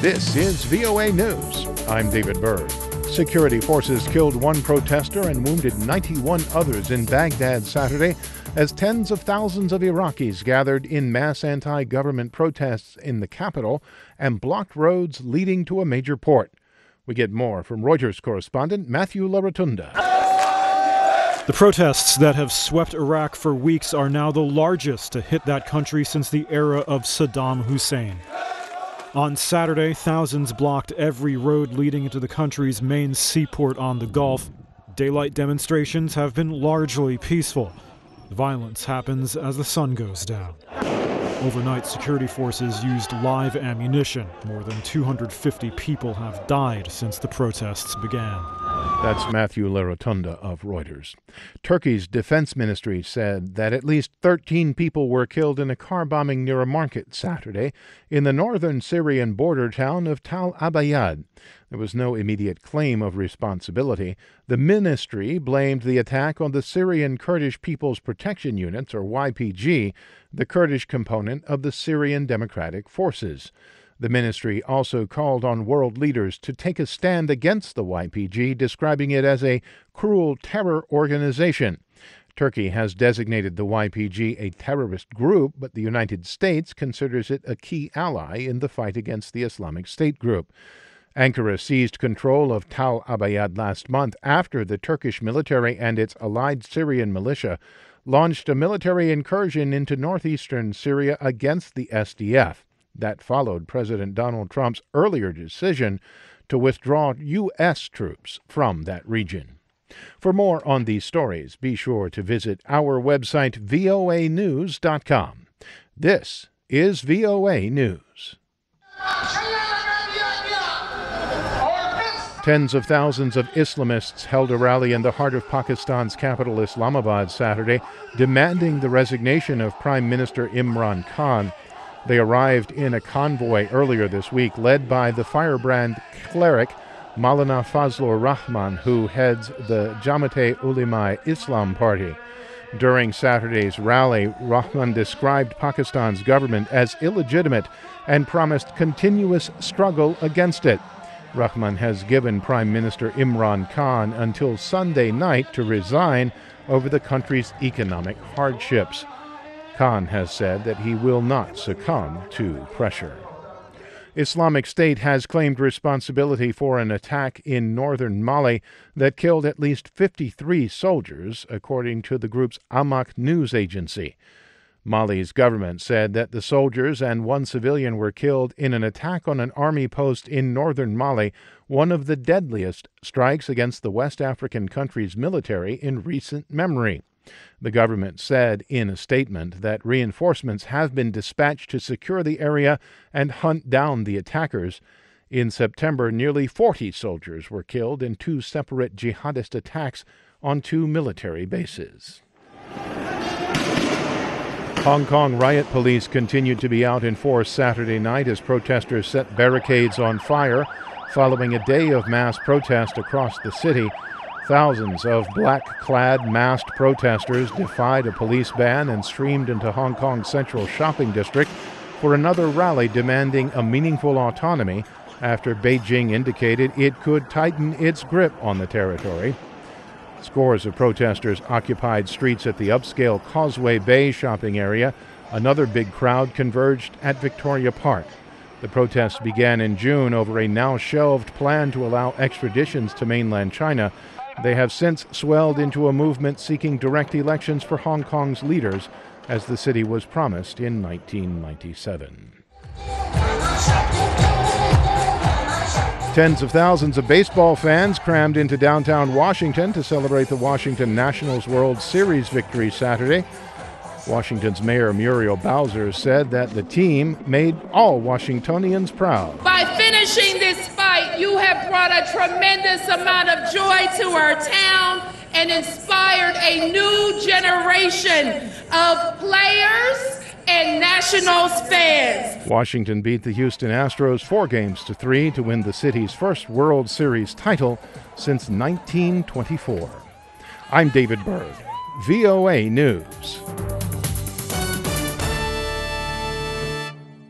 This is VOA News. I'm David Byrd. Security forces killed one protester and wounded 91 others in Baghdad Saturday as tens of thousands of Iraqis gathered in mass anti-government protests in the capital and blocked roads leading to a major port. We get more from Reuters correspondent Matthew LaRotunda. The protests that have swept Iraq for weeks are now the largest to hit that country since the era of Saddam Hussein. On Saturday, thousands blocked every road leading into the country's main seaport on the Gulf. Daylight demonstrations have been largely peaceful. The violence happens as the sun goes down. Overnight, security forces used live ammunition. More than 250 people have died since the protests began. That's Matthew LaRotunda of Reuters. Turkey's defense ministry said that at least 13 people were killed in a car bombing near a market Saturday in the northern Syrian border town of Tal Abyad. There was no immediate claim of responsibility. The ministry blamed the attack on the Syrian Kurdish People's Protection Units, or YPG, the Kurdish component of the Syrian Democratic Forces. The ministry also called on world leaders to take a stand against the YPG, describing it as a cruel terror organization. Turkey has designated the YPG a terrorist group, but the United States considers it a key ally in the fight against the Islamic State group. Ankara seized control of Tal Abyad last month after the Turkish military and its allied Syrian militia launched a military incursion into northeastern Syria against the SDF. That followed President Donald Trump's earlier decision to withdraw U.S. troops from that region. For more on these stories, be sure to visit our website, voanews.com. This is VOA News. Tens of thousands of Islamists held a rally in the heart of Pakistan's capital, Islamabad, Saturday, demanding the resignation of Prime Minister Imran Khan. They arrived in a convoy earlier this week led by the firebrand cleric Maulana Fazlur Rahman, who heads the Jamaat-e-Ulema Islam Party. During Saturday's rally, Rahman described Pakistan's government as illegitimate and promised continuous struggle against it. Rahman has given Prime Minister Imran Khan until Sunday night to resign over the country's economic hardships. Khan has said that he will not succumb to pressure. Islamic State has claimed responsibility for an attack in northern Mali that killed at least 53 soldiers, according to the group's Amaq news agency. Mali's government said that the soldiers and one civilian were killed in an attack on an army post in northern Mali, one of the deadliest strikes against the West African country's military in recent memory. The government said in a statement that reinforcements have been dispatched to secure the area and hunt down the attackers. In September, nearly 40 soldiers were killed in two separate jihadist attacks on two military bases. Hong Kong riot police continued to be out in force Saturday night as protesters set barricades on fire following a day of mass protest across the city. Thousands of black-clad masked protesters defied a police ban and streamed into Hong Kong's central shopping district for another rally demanding a meaningful autonomy after Beijing indicated it could tighten its grip on the territory. Scores of protesters occupied streets at the upscale Causeway Bay shopping area. Another big crowd converged at Victoria Park. The protests began in June over a now-shelved plan to allow extraditions to mainland China. They have since swelled into a movement seeking direct elections for Hong Kong's leaders, as the city was promised in 1997. Tens of thousands of baseball fans crammed into downtown Washington to celebrate the Washington Nationals World Series victory Saturday. Washington's Mayor Muriel Bowser said that the team made all Washingtonians proud. By finishing this fight, you have brought a tremendous amount of joy to our town and inspired a new generation of players and Nationals fans. Washington beat the Houston Astros 4-3 to win the city's first World Series title since 1924. I'm David Byrd, VOA News.